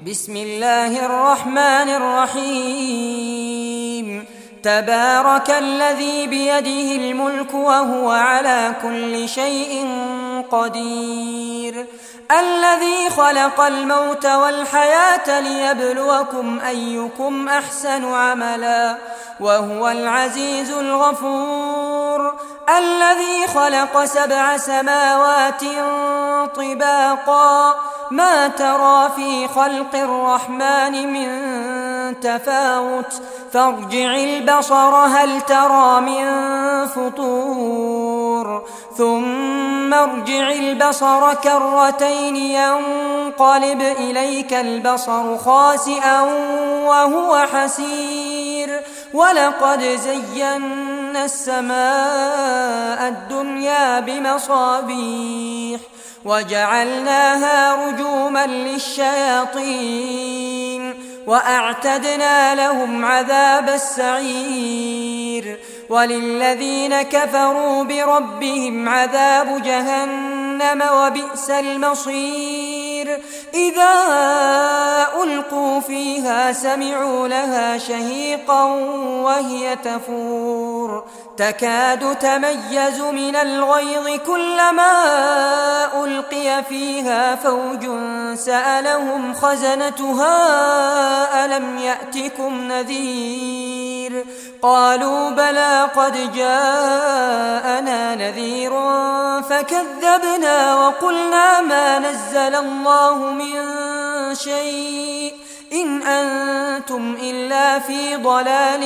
بسم الله الرحمن الرحيم. تبارك الذي بيده الملك وهو على كل شيء قدير، الذي خلق الموت والحياة ليبلوكم أيكم أحسن عملا وهو العزيز الغفور، الذي خلق 7 سماوات طباقا ما ترى في خلق الرحمن من تفاوت فارجع البصر هل ترى من فطور ثم ارجع البصر كرتين ينقلب إليك البصر خاسئا وهو حسير، ولقد زينا السماء الدنيا بمصابيح وجعلناها رجوما للشياطين وأعتدنا لهم عذاب السعير، وللذين كفروا بربهم عذاب جهنم وبئس المصير. إذا ألقوا فيها سمعوا لها شهيقا وهي تفور تكاد تميز من الغيظ كلما ألقي فيها فوج سألهم خزنتها ألم يأتكم نذير قالوا بلى قد جاءنا نذير فكذبنا وقلنا ما نزل الله من شيء إن أنتم إلا في ضلال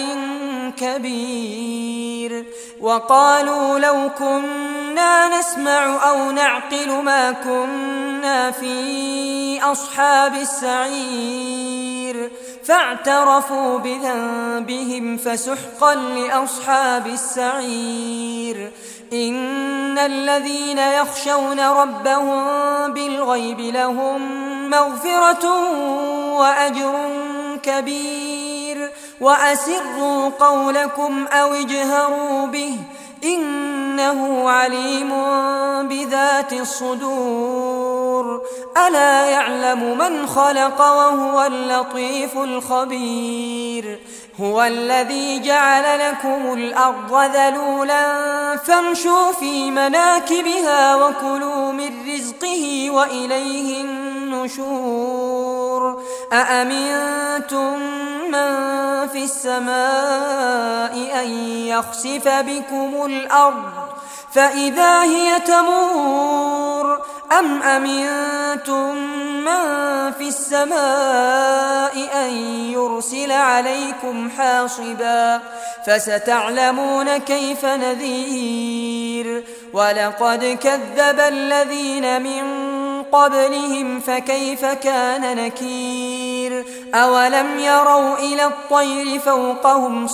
كبير. وقالوا لو كنا نسمع أو نعقل ما كنا في أصحاب السعير فاعترفوا بذنبهم فسحقا لأصحاب السعير. إن الذين يخشون ربهم بالغيب لهم مغفرة وأجر كبير. وأسروا قولكم أو اجهروا به إنه عليم بذات الصدور. ألا يعلم من خلق وهو اللطيف الخبير. هو الذي جعل لكم الأرض ذلولا فامشوا في مناكبها وكلوا من رزقه وإليه النشور. أأمنتم من في السماء أن يخسف بكم الأرض فإذا هي تمور أم أمنتم من في السماء أن يرسل عليكم حاصبا فستعلمون كيف نذير. ولقد كذب الذين من قبلهم فكيف كان نكير. أولم يروا إلى الطير فوقهم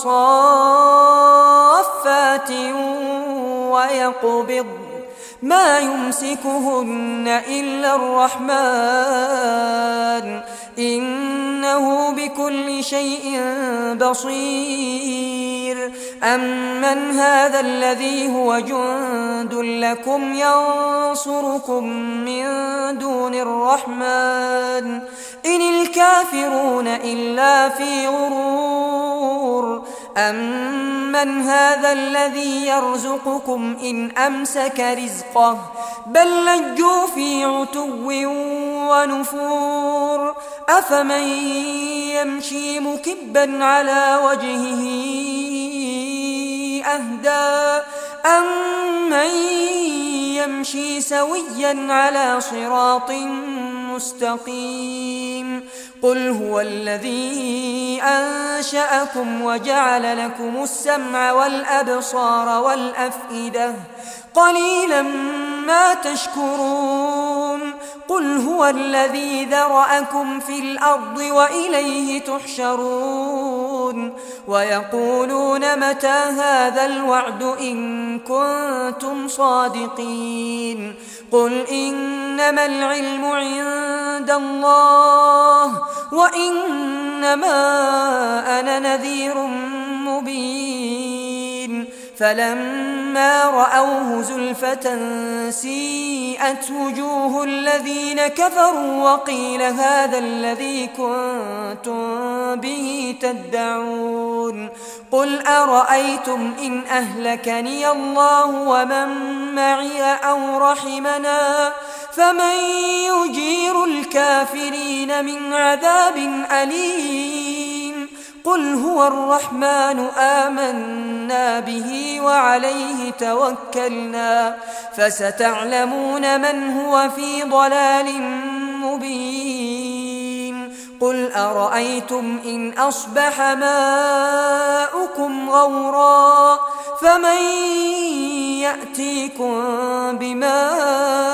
صافات ويقبض ما يمسكهن إلا الرحمن إنه بكل شيء بصير. أمن هذا الذي هو جند لكم ينصركم من دون الرحمن إن الكافرون إلا في غرور. أمن هذا الذي يرزقكم إن أمسك رزقه بل لجوا في عتو ونفور. أفمن يمشي مكبا على وجهه أهدى أمن يمشي سويا على صراط مستقيم. قل هو الذي أنشأكم وجعل لكم السمع والأبصار والأفئدة قليلا ما تشكرون. قل هو الذي ذرأكم في الأرض وإليه تحشرون. ويقولون متى هذا الوعد إن كنتم صادقين. قل إنما العلم عند الله وإنما أنا نذير مبين. فلما رأوه زلفة سيئت وجوه الذين كفروا وقيل هذا الذي كنتم به تدعون قل أرأيتم إن أهلكني الله ومن معي أو رحمنا فمن يجير الكافرين من عذاب أليم قل هو الرحمن آمنا به وعليه توكلنا فستعلمون من هو في ضلال مبين قل أرأيتم إن أصبح ماؤكم غورا فمن يأتيكم بماء